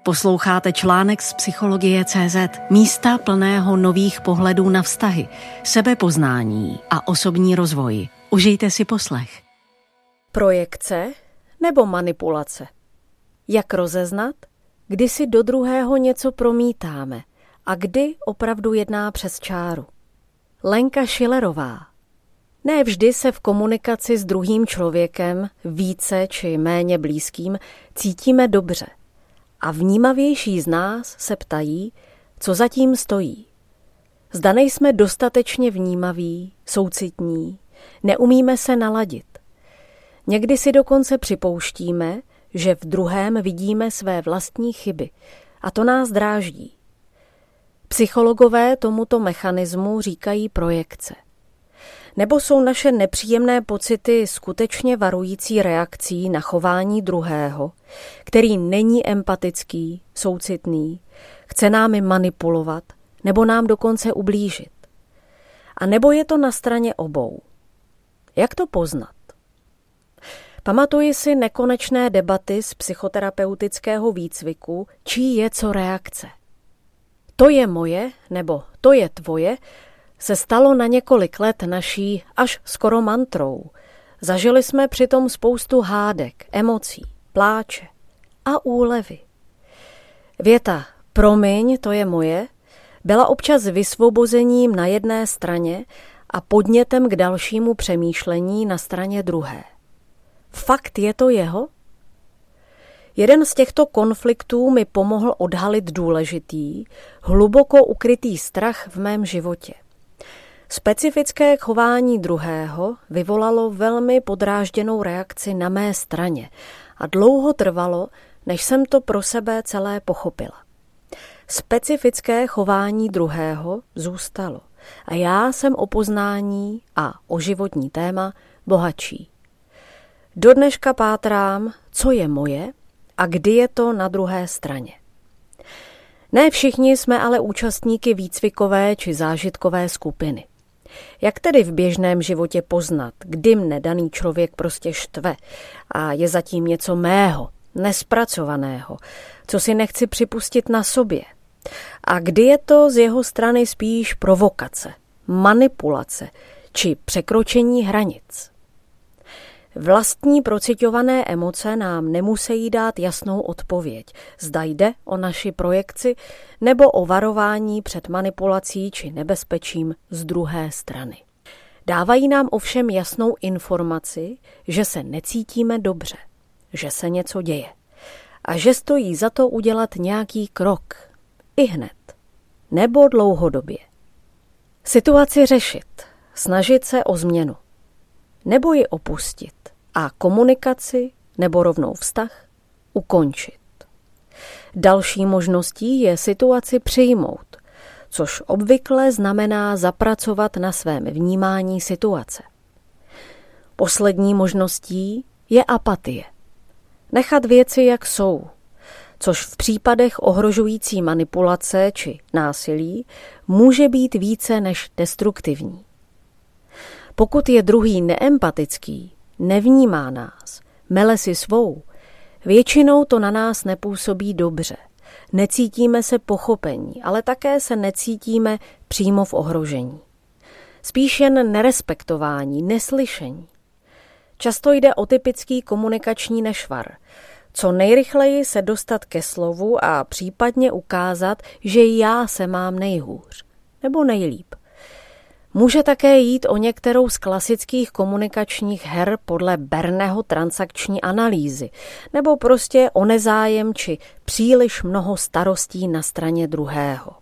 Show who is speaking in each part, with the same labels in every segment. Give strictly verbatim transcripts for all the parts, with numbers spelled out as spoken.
Speaker 1: Posloucháte článek z Psychologie tečka cé zet, místa plného nových pohledů na vztahy, sebepoznání a osobní rozvoj. Užijte si poslech.
Speaker 2: Projekce nebo manipulace? Jak rozeznat, kdy si do druhého něco promítáme a kdy opravdu jedná přes čáru? Lenka Schillerová. Ne vždy se v komunikaci s druhým člověkem, více či méně blízkým, cítíme dobře. A vnímavější z nás se ptají, co zatím stojí. Zda nejsme dostatečně vnímaví, soucitní, neumíme se naladit. Někdy si dokonce připouštíme, že v druhém vidíme své vlastní chyby a to nás dráždí. Psychologové tomuto mechanismu říkají projekce. Nebo jsou naše nepříjemné pocity skutečně varující reakcí na chování druhého, který není empatický, soucitný, chce námi manipulovat nebo nám dokonce ublížit. A nebo je to na straně obou. Jak to poznat? Pamatuji si nekonečné debaty z psychoterapeutického výcviku, čí je co reakce. To je moje nebo to je tvoje se stalo na několik let naší až skoro mantrou. Zažili jsme přitom spoustu hádek, emocí, pláče a úlevy. Věta promiň, to je moje byla občas vysvobozením na jedné straně a podnětem k dalšímu přemýšlení na straně druhé. Fakt je to jeho? Jeden z těchto konfliktů mi pomohl odhalit důležitý, hluboko ukrytý strach v mém životě. Specifické chování druhého vyvolalo velmi podrážděnou reakci na mé straně a dlouho trvalo, než jsem to pro sebe celé pochopila. Specifické chování druhého zůstalo a já jsem o poznání a o životní téma bohatší. Do dneška pátrám, co je moje a kdy je to na druhé straně. Ne všichni jsme ale účastníky výcvikové či zážitkové skupiny. Jak tedy v běžném životě poznat, kdy mne daný člověk prostě štve a je zatím něco mého, nespracovaného, co si nechci připustit na sobě? A kdy je to z jeho strany spíš provokace, manipulace či překročení hranic? Vlastní prociťované emoce nám nemusí dát jasnou odpověď, zda jde o naši projekci nebo o varování před manipulací či nebezpečím z druhé strany. Dávají nám ovšem jasnou informaci, že se necítíme dobře, že se něco děje a že stojí za to udělat nějaký krok, i hned, nebo dlouhodobě. Situaci řešit, snažit se o změnu, nebo ji opustit a komunikaci nebo rovnou vztah ukončit. Další možností je situaci přijmout, což obvykle znamená zapracovat na svém vnímání situace. Poslední možností je apatie. Nechat věci, jak jsou, což v případech ohrožující manipulace či násilí může být více než destruktivní. Pokud je druhý neempatický, nevnímá nás, mele si svou, většinou to na nás nepůsobí dobře. Necítíme se pochopení, ale také se necítíme přímo v ohrožení. Spíš jen nerespektování, neslyšení. Často jde o typický komunikační nešvar. Co nejrychleji se dostat ke slovu a případně ukázat, že já se mám nejhůř nebo nejlíp. Může také jít o některou z klasických komunikačních her podle Berneho transakční analýzy, nebo prostě o nezájem či příliš mnoho starostí na straně druhého.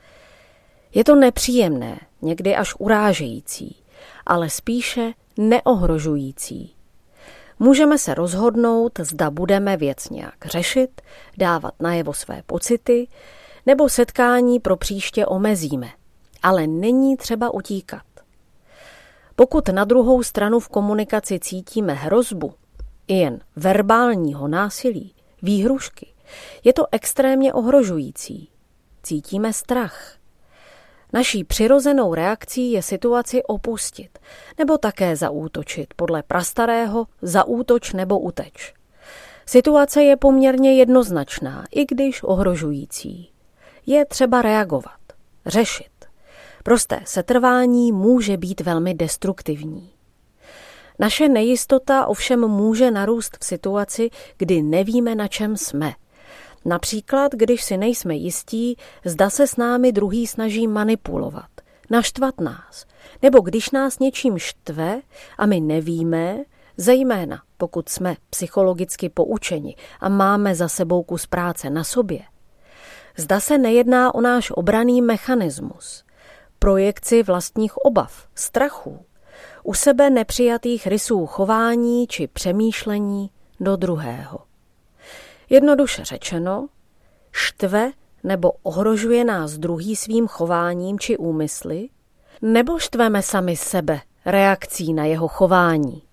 Speaker 2: Je to nepříjemné, někdy až urážející, ale spíše neohrožující. Můžeme se rozhodnout, zda budeme věc nějak řešit, dávat najevo své pocity, nebo setkání pro příště omezíme. Ale není třeba utíkat. Pokud na druhou stranu v komunikaci cítíme hrozbu, i jen verbálního násilí, výhrušky, je to extrémně ohrožující. Cítíme strach. Naší přirozenou reakcí je situaci opustit nebo také zaútočit podle prastarého zaútoč nebo uteč. Situace je poměrně jednoznačná, i když ohrožující. Je třeba reagovat, řešit. Prosté setrvání může být velmi destruktivní. Naše nejistota ovšem může narůst v situaci, kdy nevíme, na čem jsme. Například, když si nejsme jistí, zda se s námi druhý snaží manipulovat, naštvat nás, nebo když nás něčím štve a my nevíme, zejména pokud jsme psychologicky poučeni a máme za sebou kus práce na sobě, zda se nejedná o náš obranný mechanismus, projekci vlastních obav, strachů, u sebe nepřijatých rysů chování či přemýšlení do druhého. Jednoduše řečeno, štve nebo ohrožuje nás druhý svým chováním či úmysly, nebo štveme sami sebe reakcí na jeho chování.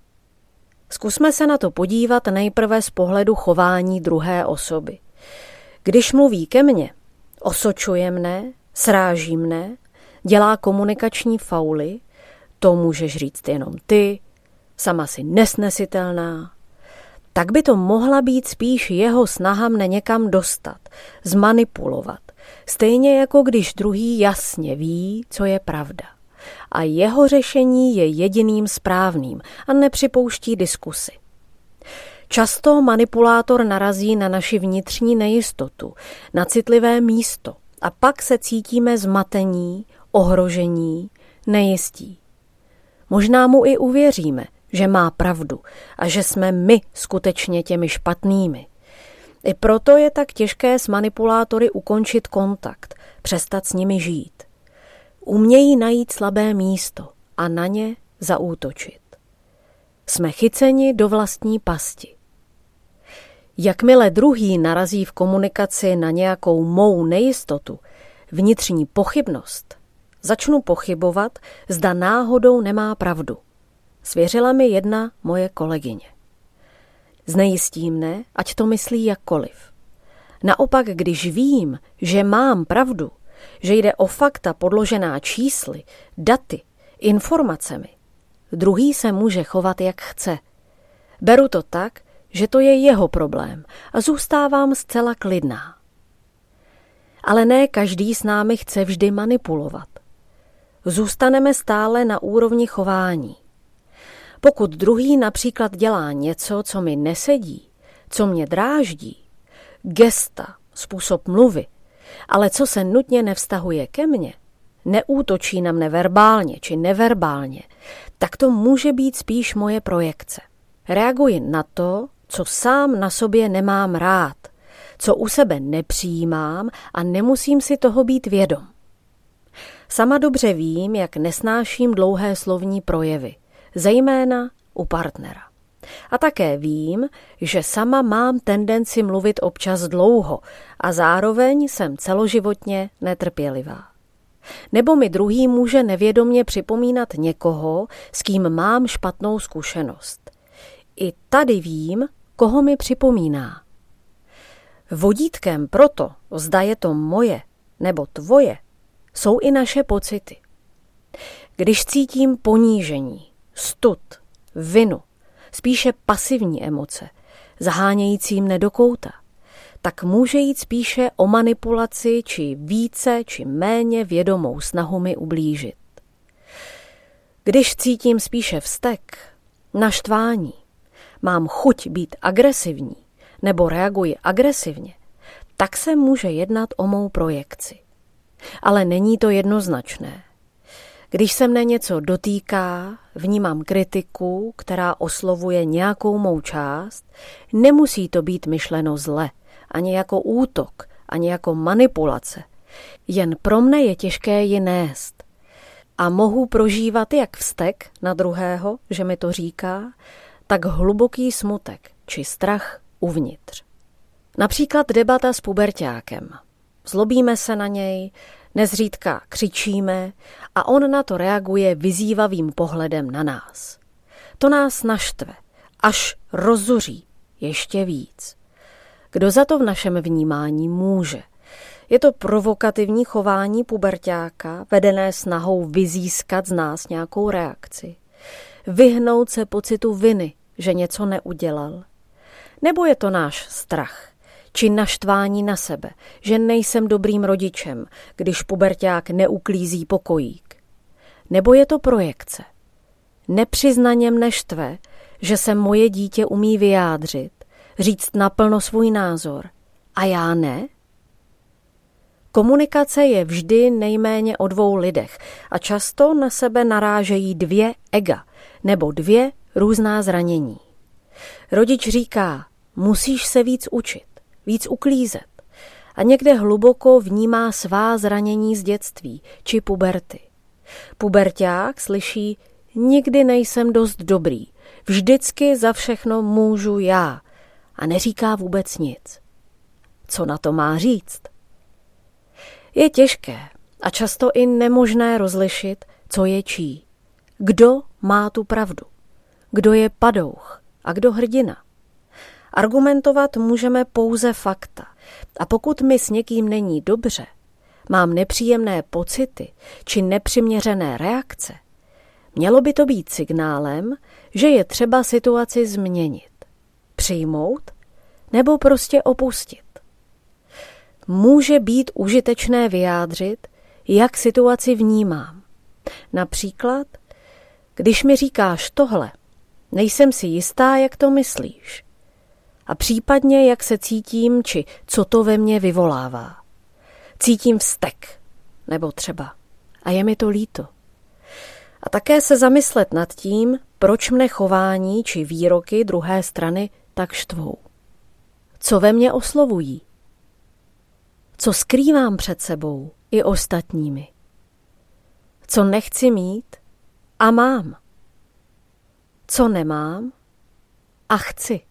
Speaker 2: Zkusme se na to podívat nejprve z pohledu chování druhé osoby. Když mluví ke mně, osočuje mne, sráží mne, dělá komunikační fauly, to můžeš říct jenom ty, sama si nesnesitelná, tak by to mohla být spíš jeho snaha mne někam dostat, zmanipulovat, stejně jako když druhý jasně ví, co je pravda. A jeho řešení je jediným správným a nepřipouští diskusy. Často manipulátor narazí na naši vnitřní nejistotu, na citlivé místo a pak se cítíme zmatení, ohrožení, nejistí. Možná mu i uvěříme, že má pravdu a že jsme my skutečně těmi špatnými. I proto je tak těžké s manipulátory ukončit kontakt, přestat s nimi žít. Umějí najít slabé místo a na ně zaútočit. Jsme chyceni do vlastní pasti. Jakmile druhý narazí v komunikaci na nějakou mou nejistotu, vnitřní pochybnost, začnu pochybovat, zda náhodou nemá pravdu. Svěřila mi jedna moje kolegyně. Znejistí mne, ať to myslí jakkoliv. Naopak, když vím, že mám pravdu, že jde o fakta podložená čísly, daty, informacemi, druhý se může chovat, jak chce. Beru to tak, že to je jeho problém a zůstávám zcela klidná. Ale ne každý s námi chce vždy manipulovat. Zůstaneme stále na úrovni chování. Pokud druhý například dělá něco, co mi nesedí, co mě dráždí, gesta, způsob mluvy, ale co se nutně nevztahuje ke mně, neútočí na mne verbálně či neverbálně, tak to může být spíš moje projekce. Reaguji na to, co sám na sobě nemám rád, co u sebe nepřijímám a nemusím si toho být vědom. Sama dobře vím, jak nesnáším dlouhé slovní projevy, zejména u partnera. A také vím, že sama mám tendenci mluvit občas dlouho a zároveň jsem celoživotně netrpělivá. Nebo mi druhý může nevědomně připomínat někoho, s kým mám špatnou zkušenost. I tady vím, koho mi připomíná. Vodítkem proto, zda je to moje nebo tvoje, jsou i naše pocity. Když cítím ponížení, stud, vinu, spíše pasivní emoce, zahánějící mne do kouta, tak může jít spíše o manipulaci či více či méně vědomou snahu mi ublížit. Když cítím spíše vztek, naštvání, mám chuť být agresivní nebo reaguji agresivně, tak se může jednat o mou projekci. Ale není to jednoznačné. Když se mne něco dotýká, vnímám kritiku, která oslovuje nějakou mou část, nemusí to být myšleno zle, ani jako útok, ani jako manipulace. Jen pro mne je těžké ji nést. A mohu prožívat jak vztek na druhého, že mi to říká, tak hluboký smutek či strach uvnitř. Například debata s puberťákem. Zlobíme se na něj, nezřídka křičíme a on na to reaguje vyzývavým pohledem na nás. To nás naštve, až rozzuří ještě víc. Kdo za to v našem vnímání může? Je to provokativní chování puberťáka, vedené snahou vyzískat z nás nějakou reakci. Vyhnout se pocitu viny, že něco neudělal. Nebo je to náš strach, či naštvání na sebe, že nejsem dobrým rodičem, když puberťák neuklízí pokojík. Nebo je to projekce. Nepřiznaně mne štve, že se moje dítě umí vyjádřit, říct naplno svůj názor, a já ne? Komunikace je vždy nejméně o dvou lidech a často na sebe narážejí dvě ega nebo dvě různá zranění. Rodič říká, musíš se víc učit, víc uklízet a někde hluboko vnímá svá zranění z dětství či puberty. Puberťák slyší, nikdy nejsem dost dobrý, vždycky za všechno můžu já a neříká vůbec nic. Co na to má říct? Je těžké a často i nemožné rozlišit, co je čí. Kdo má tu pravdu? Kdo je padouch a kdo hrdina? Argumentovat můžeme pouze fakta a pokud mi s někým není dobře, mám nepříjemné pocity či nepřiměřené reakce, mělo by to být signálem, že je třeba situaci změnit, přijmout nebo prostě opustit. Může být užitečné vyjádřit, jak situaci vnímám. Například, když mi říkáš tohle, nejsem si jistá, jak to myslíš. A případně, jak se cítím, či co to ve mně vyvolává. Cítím vztek, nebo třeba. A je mi to líto. A také se zamyslet nad tím, proč mne chování či výroky druhé strany tak štvou. Co ve mně oslovují? Co skrývám před sebou i ostatními? Co nechci mít a mám? Co nemám a chci?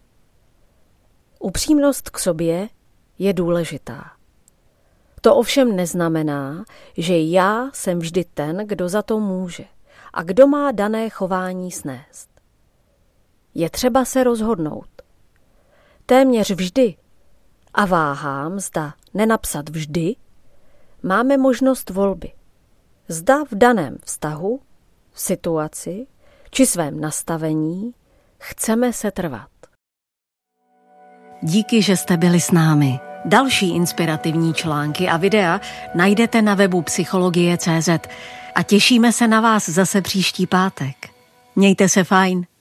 Speaker 2: Upřímnost k sobě je důležitá. To ovšem neznamená, že já jsem vždy ten, kdo za to může a kdo má dané chování snést. Je třeba se rozhodnout. Téměř vždy, a váhám, zda nenapsat vždy, máme možnost volby. Zda v daném vztahu, situaci či svém nastavení chceme se trvat.
Speaker 1: Díky, že jste byli s námi. Další inspirativní články a videa najdete na webu psychologie tečka cé zet a těšíme se na vás zase příští pátek. Mějte se fajn.